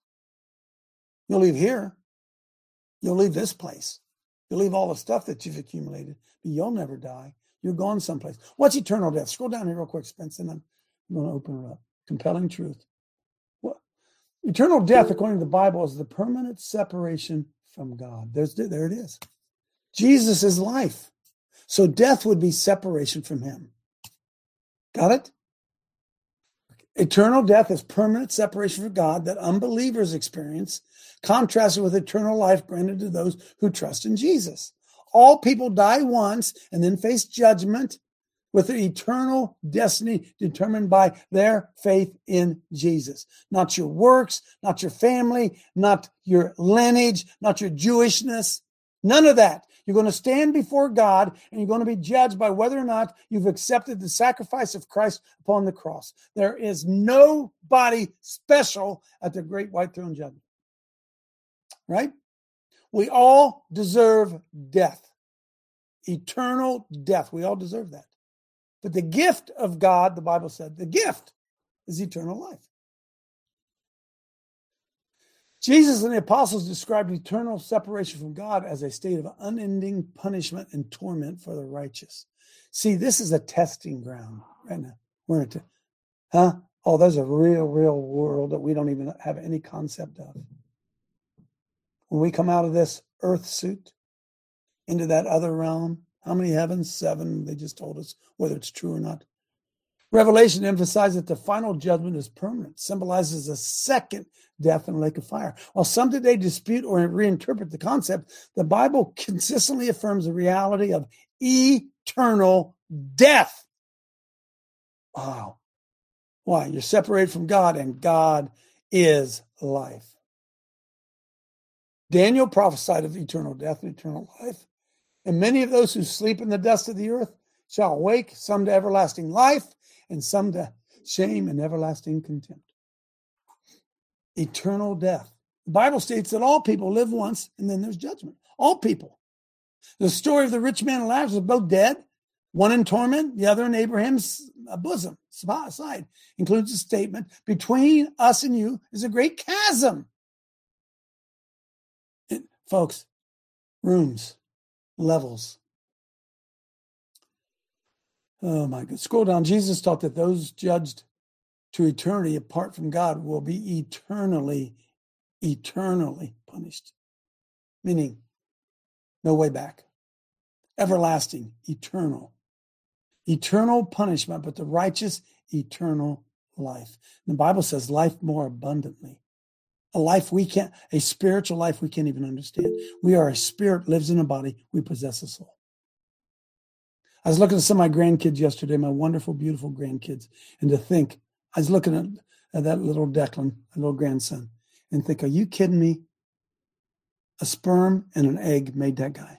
You'll leave here. You'll leave this place. You'll leave all the stuff that you've accumulated, but you'll never die. You're gone someplace. What's eternal death? Scroll down here real quick, Spence, and I'm going to open it up. Compelling truth. What? Eternal death, according to the Bible, is the permanent separation from God. There it is. Jesus is life. So death would be separation from him. Got it? Eternal death is permanent separation from God that unbelievers experience, contrasted with eternal life granted to those who trust in Jesus. All people die once and then face judgment with their eternal destiny determined by their faith in Jesus. Not your works, not your family, not your lineage, not your Jewishness. None of that. You're going to stand before God and you're going to be judged by whether or not you've accepted the sacrifice of Christ upon the cross. There is nobody special at the great white throne judgment. Right? We all deserve death. Eternal death. We all deserve that. But the gift of God, the Bible said, the gift is eternal life. Jesus and the apostles described eternal separation from God as a state of unending punishment and torment for the righteous. See, this is a testing ground right now. We're into, Oh, there's a real world that we don't even have any concept of. When we come out of this earth suit into that other realm, how many heavens? 7. They just told us whether it's true or not. Revelation emphasizes that the final judgment is permanent, symbolizes a second death in a lake of fire. While some today dispute or reinterpret the concept, the Bible consistently affirms the reality of eternal death. Wow. Why? You're separated from God, and God is life. Daniel prophesied of eternal death and eternal life. And many of those who sleep in the dust of the earth shall awake, some to everlasting life, and some to shame and everlasting contempt. Eternal death. The Bible states that all people live once and then there's judgment. All people. The story of the rich man and Lazarus are both dead, one in torment, the other in Abraham's bosom, side, includes a statement, between us and you is a great chasm. Folks, rooms, levels. Oh my God. Scroll down. Jesus taught that those judged to eternity apart from God will be eternally punished. Meaning, no way back. Everlasting, eternal. Eternal punishment, but the righteous, eternal life. And the Bible says life more abundantly. A spiritual life we can't even understand. We are a spirit, lives in a body. We possess a soul. I was looking at some of my grandkids yesterday, my wonderful, beautiful grandkids, and to think, I was looking at that little Declan, a little grandson, and think, are you kidding me? A sperm and an egg made that guy.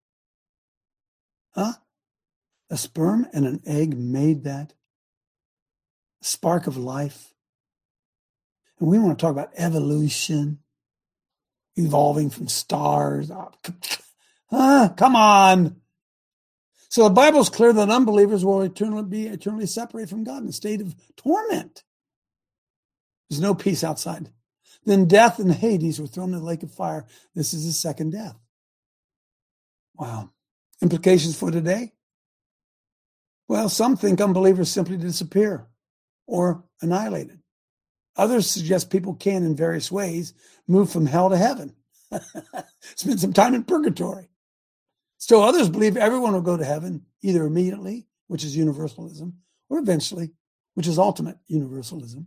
Huh? A sperm and an egg made that spark of life. And we want to talk about evolution, evolving from stars. Come on. So the Bible's clear that unbelievers will be eternally separated from God in a state of torment. There's no peace outside. Then death and Hades were thrown in the lake of fire. This is the second death. Wow. Implications for today? Well, some think unbelievers simply disappear or annihilated. Others suggest people can, in various ways, move from hell to heaven. Spend some time in purgatory. Still others believe everyone will go to heaven, either immediately, which is universalism, or eventually, which is ultimate universalism.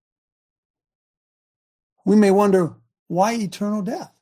We may wonder, why eternal death?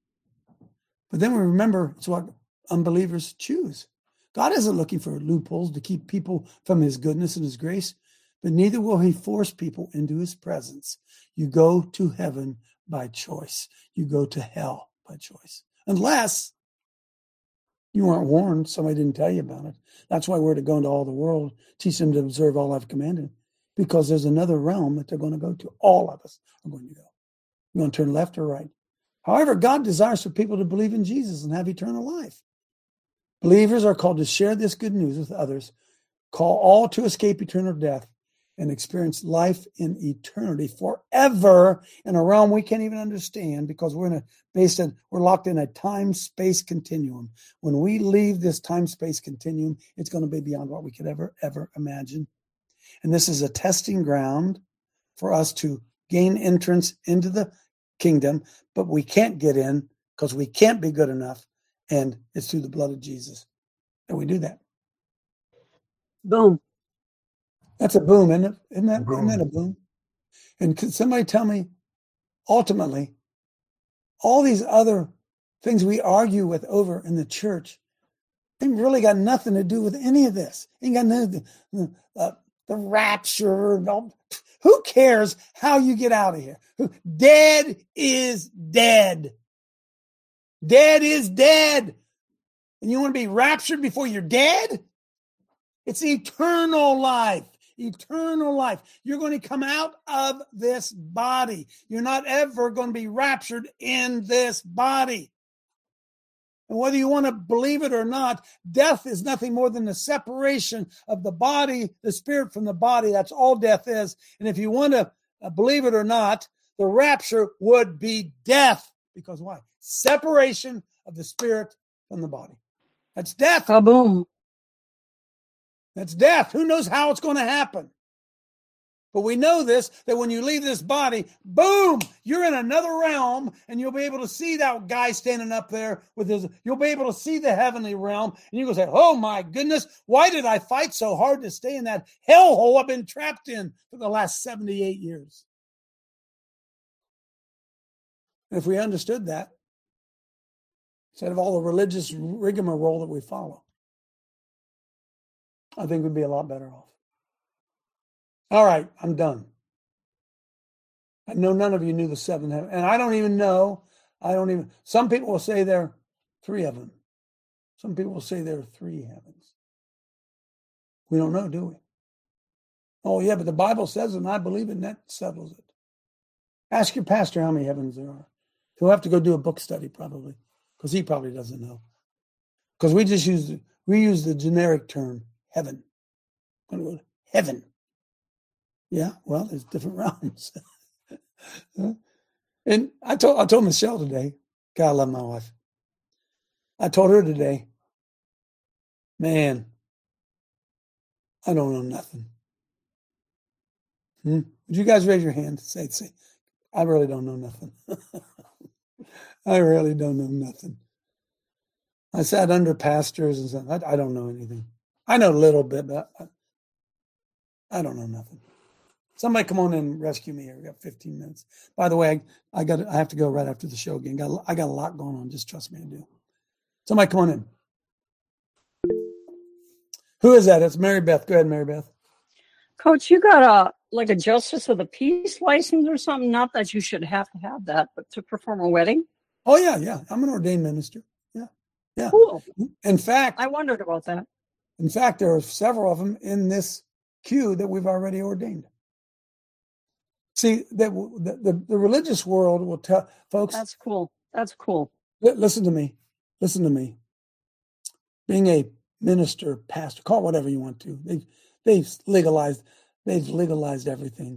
But then we remember it's what unbelievers choose. God isn't looking for loopholes to keep people from his goodness and his grace, but neither will he force people into his presence. You go to heaven by choice. You go to hell by choice. Unless you weren't warned, somebody didn't tell you about it. That's why we're to go into all the world, teach them to observe all I've commanded, because there's another realm that they're going to go to. All of us are going to go. You're going to turn left or right. However, God desires for people to believe in Jesus and have eternal life. Believers are called to share this good news with others, call all to escape eternal death, and experience life in eternity forever in a realm we can't even understand, because we're locked in a time-space continuum. When we leave this time-space continuum, it's going to be beyond what we could ever imagine. And this is a testing ground for us to gain entrance into the kingdom, but we can't get in because we can't be good enough, and it's through the blood of Jesus that we do that. Boom. That's a boom, isn't it? Isn't that a boom? And could somebody tell me, ultimately, all these other things we argue with over in the church, ain't really got nothing to do with any of this. Ain't got nothing, the rapture. Who cares how you get out of here? Dead is dead. Dead is dead. And you want to be raptured before you're dead? It's eternal life. Eternal life. You're going to come out of this body. You're not ever going to be raptured in this body. And whether you want to believe it or not, death is nothing more than the separation of the body, the spirit from the body. That's all death is. And if you want to believe it or not, the rapture would be death. Because why? Separation of the spirit from the body. That's death. Kaboom. That's death. Who knows how it's going to happen? But we know this, that when you leave this body, boom, you're in another realm, and you'll be able to see that guy standing up there with you'll be able to see the heavenly realm, and you go say, oh my goodness, why did I fight so hard to stay in that hellhole I've been trapped in for the last 78 years? And if we understood that, instead of all the religious rigmarole that we follow, I think we'd be a lot better off. All right, I'm done. I know none of you knew the seven heavens, and I don't even know. Some people will say there are three of them. Some people will say there are three heavens. We don't know, do we? Oh, yeah, but the Bible says it, and I believe it, and that settles it. Ask your pastor how many heavens there are. He'll have to go do a book study probably, because he probably doesn't know. Because we use the generic term heaven. I'm going to go to heaven. Yeah, well, there's different realms. And I told Michelle today, God, I love my wife. I told her today, man, I don't know nothing. Would you guys raise your hand? Say, I really don't know nothing. I really don't know nothing. I sat under pastors and said, I don't know anything. I know a little bit, but I don't know nothing. Somebody come on in and rescue me here. We got 15 minutes. By the way, I have to go right after the show again. I got a lot going on. Just trust me, I do. Somebody come on in. Who is that? It's Mary Beth. Go ahead, Mary Beth. Coach, you got a justice of the peace license or something? Not that you should have to have that, but to perform a wedding? Oh, yeah. I'm an ordained minister. Yeah. Cool. In fact, I wondered about that. In fact, there are several of them in this queue that we've already ordained. See, the religious world will tell folks. That's cool. That's cool. Listen to me. Being a minister, pastor, call it whatever you want to. They've legalized everything.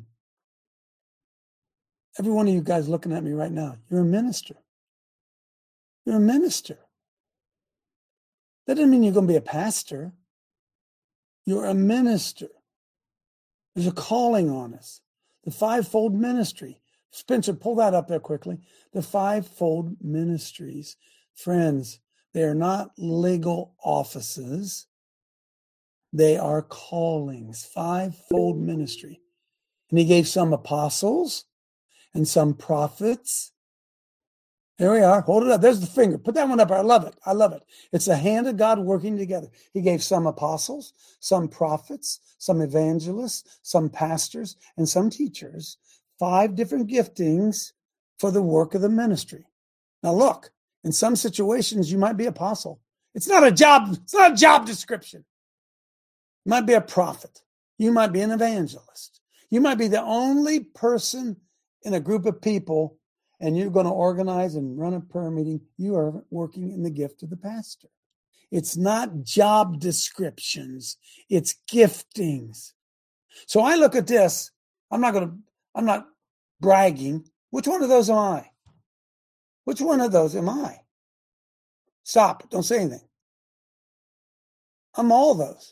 Every one of you guys looking at me right now, you're a minister. You're a minister. That doesn't mean you're going to be a pastor. You're a minister. There's a calling on us. The fivefold ministry. Spencer, pull that up there quickly. The fivefold ministries. Friends, they are not legal offices. They are callings. Fivefold ministry. And he gave some apostles and some prophets. There we are. Hold it up. There's the finger. Put that one up. I love it. It's the hand of God working together. He gave some apostles, some prophets, some evangelists, some pastors, and some teachers. 5 different giftings for the work of the ministry. Now look, in some situations you might be apostle. It's not a job description. You might be a prophet. You might be an evangelist. You might be the only person in a group of people, and you're going to organize and run a prayer meeting. You are working in the gift of the pastor. It's not job descriptions. It's giftings. So I look at this. I'm not bragging. Which one of those am I? Which one of those am I? Stop. Don't say anything. I'm all those.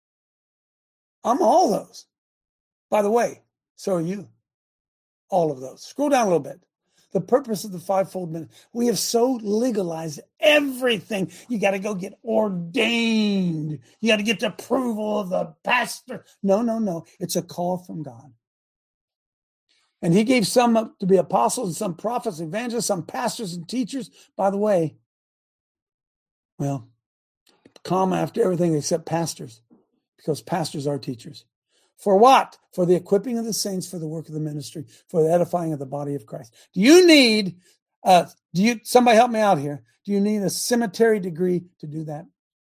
By the way, so are you. All of those. Scroll down a little bit. The purpose of the fivefold ministry. We have so legalized everything. You got to go get ordained. You got to get the approval of the pastor. No. It's a call from God. And he gave some to be apostles and some prophets, evangelists, some pastors and teachers. By the way, well, comma after everything except pastors, because pastors are teachers. For what? For the equipping of the saints, for the work of the ministry, for the edifying of the body of Christ. Do you need, somebody help me out here. Do you need a seminary degree to do that?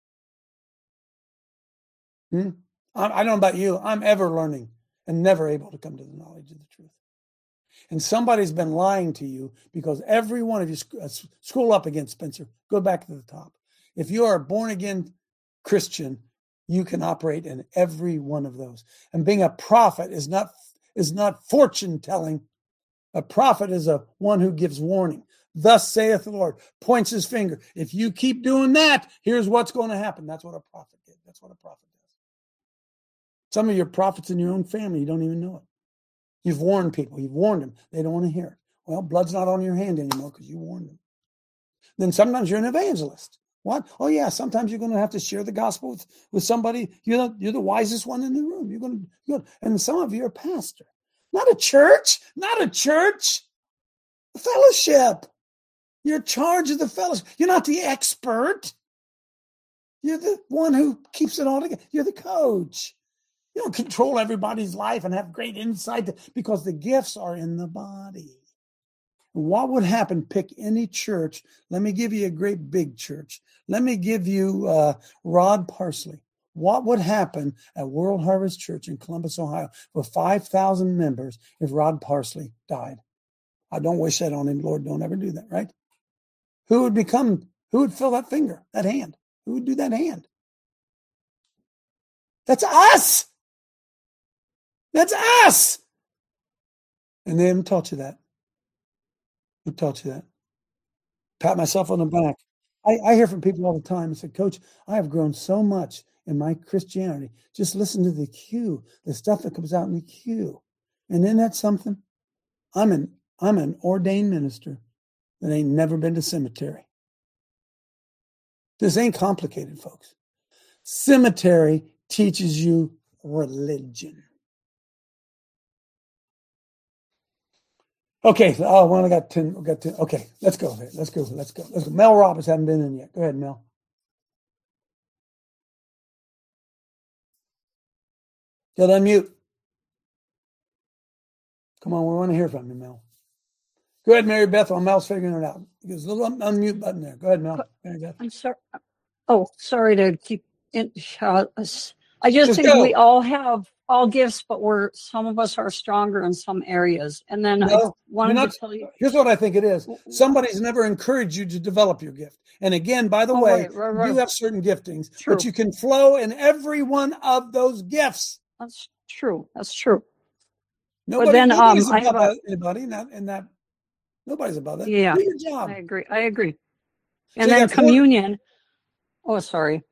I don't know about you. I'm ever learning and never able to come to the knowledge of the truth. And somebody's been lying to you, because every one of you, scroll up again, Spencer, go back to the top. If you are a born again Christian, you can operate in every one of those. And being a prophet is not fortune telling. A prophet is a one who gives warning. Thus saith the Lord, points his finger. If you keep doing that, here's what's going to happen. That's what a prophet did. That's what a prophet does. Some of your prophets in your own family, you don't even know it. You've warned people. You've warned them. They don't want to hear it. Well, blood's not on your hand anymore because you warned them. Then sometimes you're an evangelist. What? Oh, yeah, sometimes you're going to have to share the gospel with somebody. You're the wisest one in the room. You're going to, and some of you are a pastor. Not a church. A fellowship. You're in charge of the fellowship. You're not the expert. You're the one who keeps it all together. You're the coach. You don't control everybody's life and have great insight because the gifts are in the body. What would happen? Pick any church. Let me give you a great big church. Let me give you Rod Parsley. What would happen at World Harvest Church in Columbus, Ohio, with 5,000 members if Rod Parsley died? I don't wish that on him. Lord, don't ever do that, right? Who would fill that finger, that hand? Who would do that hand? That's us. That's us. And they haven't taught you that. Who taught you that? Pat myself on the back. I hear from people all the time and say, Coach, I have grown so much in my Christianity. Just listen to the cue, the stuff that comes out in the cue. And isn't that something? I'm an ordained minister that ain't never been to cemetery. This ain't complicated, folks. Cemetery teaches you religion. Okay. Oh, we only got 10. We got 10. Okay, let's go. Let's go. Mel Roberts hasn't been in yet. Go ahead, Mel. Get unmute. Come on, we want to hear from you, Mel. Go ahead, Mary Beth, while Mel's figuring it out. There's a little unmute button there. Go ahead, Mel. Mary Beth. I'm sorry. Oh, sorry to keep in. I just think we all have all gifts, but some of us are stronger in some areas. And then I wanted to tell you. Here's what I think it is. Somebody's never encouraged you to develop your gift. And again, by the way, right. You have certain giftings, but you can flow in every one of those gifts. That's true. Nobody's above anybody, nobody's above that. Yeah, do your job. I agree. And so then communion. Oh, sorry.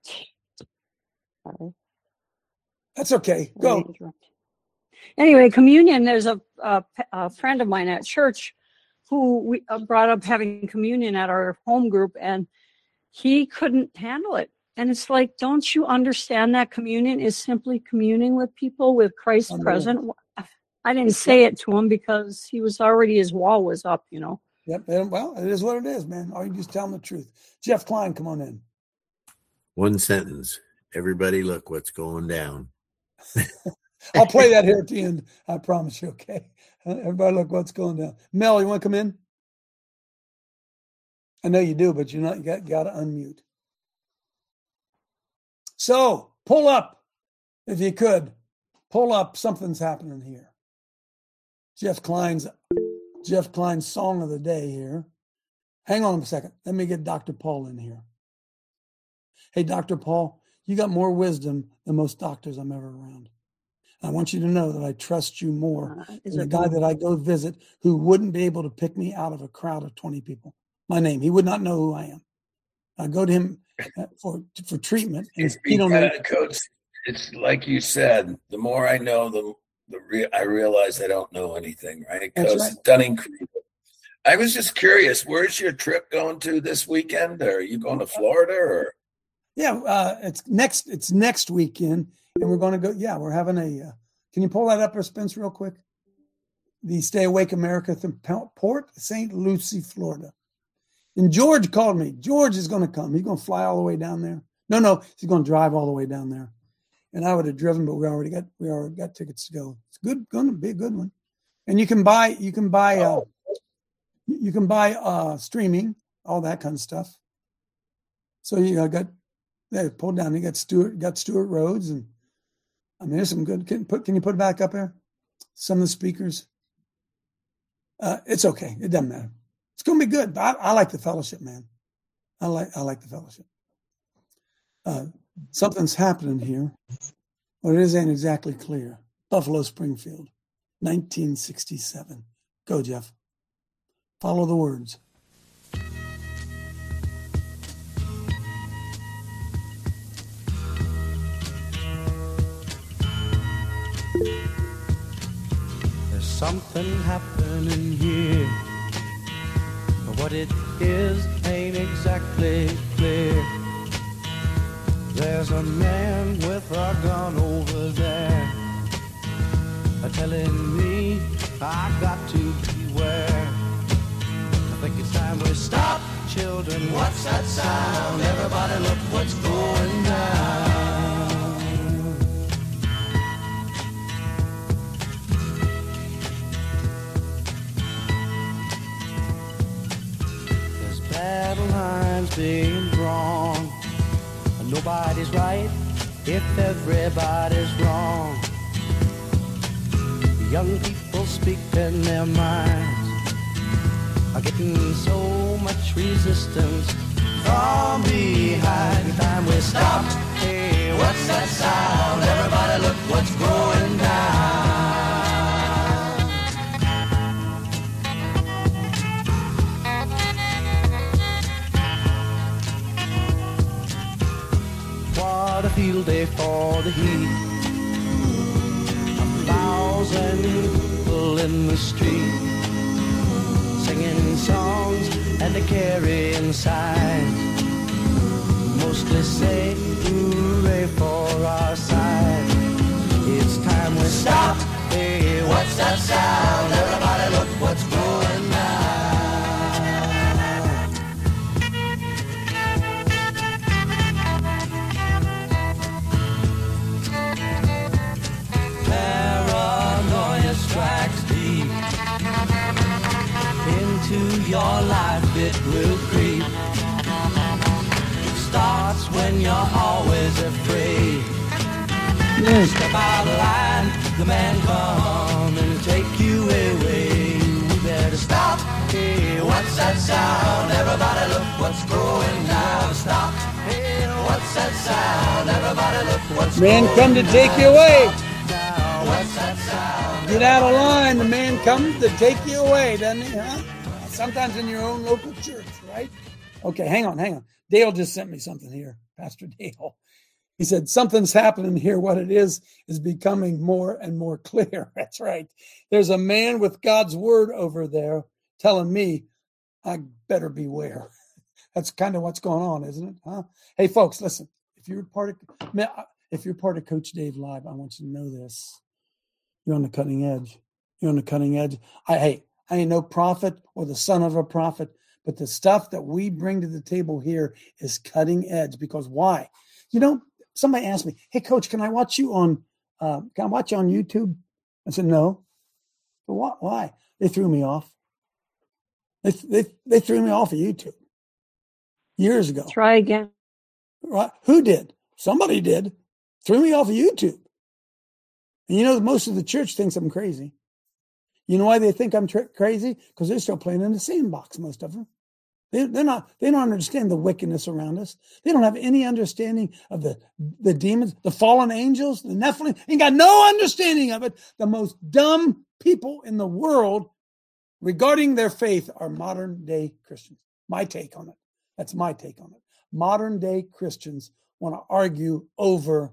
That's okay. Go. Anyway, communion. There's a friend of mine at church who we brought up having communion at our home group, and he couldn't handle it. And it's like, don't you understand that communion is simply communing with people with Christ present? I didn't say it to him because he was already, his wall was up, you know. Yep. Well, it is what it is, man. Or you just tell him the truth. Jeff Klein, come on in. One sentence. Everybody look what's going down. I'll play that here at the end. I promise you, okay? Everybody look what's going down. Mel, you want to come in? I know you do, but you got to unmute. So, pull up, if you could. Pull up, something's happening here. Jeff Klein's song of the day here. Hang on a second. Let me get Dr. Paul in here. Hey, Dr. Paul, you got more wisdom than most doctors I'm ever around. I want you to know that I trust you more than the guy that I go visit who wouldn't be able to pick me out of a crowd of 20 people. My name. He would not know who I am. I go to him for treatment. And he don't know. Coach, it's like you said, the more I know, I realize I don't know anything, right? Because right. Dunning-Kruger. I was just curious, where's your trip going to this weekend? Are you going to Florida or? Yeah, it's next weekend, and we're going to go. Yeah, we're having a. Can you pull that up, or Spence, real quick? The Stay Awake America from Port St. Lucie, Florida. And George called me. George is going to come. He's going to fly all the way down there. No, he's going to drive all the way down there. And I would have driven, but we already got tickets to go. It's going to be a good one. And you can buy streaming, all that kind of stuff. So pulled down. You got Stuart Rhodes, and I mean, there's some good. Can you put it back up there? Some of the speakers. It's okay. It doesn't matter. It's going to be good. But I like the fellowship, man. I like the fellowship. Something's happening here, but it ain't exactly clear. Buffalo Springfield, 1967. Go, Jeff. Follow the words. There's something happening here, but what it is ain't exactly clear. There's a man with a gun over there, telling me I got to beware. I think it's time we stop, children. What's that sound? Everybody look what's going down. There's battle lines being drawn. Nobody's right if everybody's wrong. Young people speak in their minds, are getting so much resistance from behind. Time we stopped. Hey, what's that sound? Everybody look what's going down. What a field day for the heat. 1,000 people in the street, singing songs and a carrying signs. Mostly say hooray for our side. It's time we stop. Hey, what's that sound? Everybody look what's going down. Paranoia strikes deep into your life, it will creep. It starts when you're always afraid. Step out of line, the man come and take you away. You better stop. Hey, what's that sound? Everybody look what's going down. Stop. Hey, what's that sound? Everybody look what's Man going come to down. take you away. What's that sound? Get out of line. The man comes to take you away, doesn't he? Huh? Sometimes in your own local church, right? Okay, hang on. Dale just sent me something here, Pastor Dale. He said, something's happening here. What it is becoming more and more clear. That's right. There's a man with God's word over there telling me I better beware. That's kind of what's going on, isn't it? Huh? Hey, folks, listen. If you're part of Coach Dave Live, I want you to know this. You're on the cutting edge. You're on the cutting edge. I ain't no prophet or the son of a prophet, but the stuff that we bring to the table here is cutting edge. Because why? Somebody asked me, "Hey, Coach, can I watch you on YouTube?" I said, "No." But what? Why? They threw me off. They threw me off of YouTube years ago. Try again. Right? Who did? Somebody did. Threw me off of YouTube. And most of the church thinks I'm crazy. You know why they think I'm crazy? Because they're still playing in the sandbox, most of them. They don't understand the wickedness around us. They don't have any understanding of the demons, the fallen angels, the Nephilim. Ain't got no understanding of it. The most dumb people in the world regarding their faith are modern day Christians. My take on it. That's my take on it. Modern day Christians want to argue over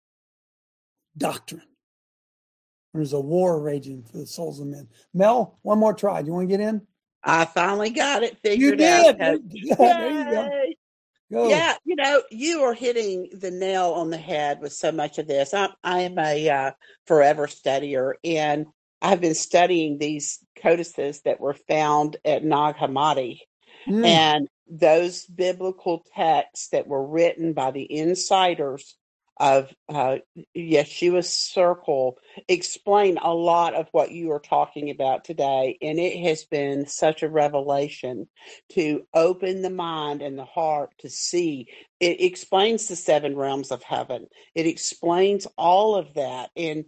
doctrine. There's a war raging for the souls of men. Mel, one more try. Do you want to get in? I finally got it figured you out. There you go. Go. Yeah, you are hitting the nail on the head with so much of this. I am a forever studier, and I've been studying these codices that were found at Nag Hammadi. And those biblical texts that were written by the insiders of Yeshua's circle explain a lot of what you are talking about today. And it has been such a revelation to open the mind and the heart to see. It explains the 7 realms of heaven. It explains all of that. And,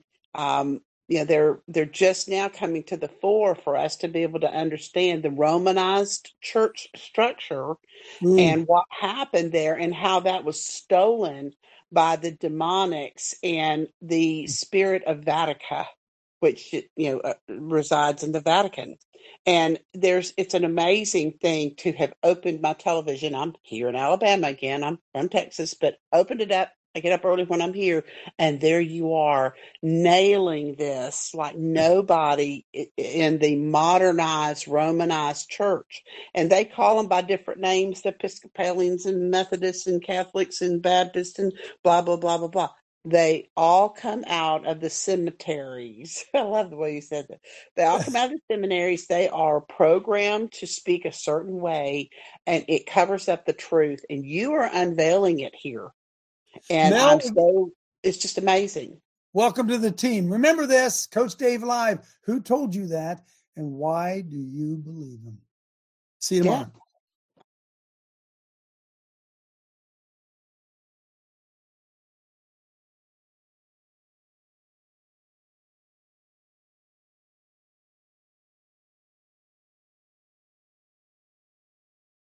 they're just now coming to the fore for us to be able to understand the Romanized church structure and what happened there and how that was stolen by the demonics and the spirit of Vatica, which resides in the Vatican. And it's an amazing thing to have opened my television. I'm here in Alabama again. I'm from Texas, but opened it up. I get up early when I'm here, and there you are, nailing this like nobody in the modernized, Romanized church. And they call them by different names, the Episcopalians and Methodists and Catholics and Baptists and blah, blah, blah, blah, blah. They all come out of the cemeteries. I love the way you said that. They all come out of the seminaries. They are programmed to speak a certain way, and it covers up the truth. And you are unveiling it here. And Mel, it's just amazing. Welcome to the team. Remember this, Coach Dave Live. Who told you that, and why do you believe him? See you tomorrow.